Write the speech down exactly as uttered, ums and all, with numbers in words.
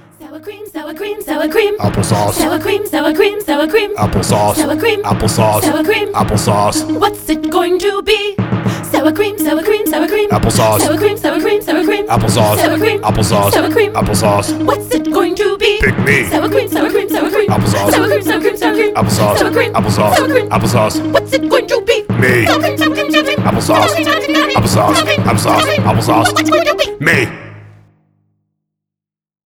Sour cream, sour cream, sour cream. Applesauce. Sour cream, sour cream, sour cream. Applesauce. Sour cream. Applesauce. Sour cream. Applesauce. What's it going to be? Sour cream, sour cream, sour cream. Applesauce. Sour cream, sour cream, sour cream. Applesauce. Sour cream. Applesauce. Sour cream. Applesauce. What's it going to be? Pick me. Sour cream, sour cream, sour cream. Applesauce. Sour cream, sour cream, sour cream. Applesauce. Sour cream. Applesauce. Sour cream. Applesauce. What's it going to be? Me. Sour cream, sour cream, sour cream. Applesauce. Sour cream, sour cream, sour cream. Applesauce. Sour cream, Applesauce. sour cream. Applesauce. What's it going to be? Me.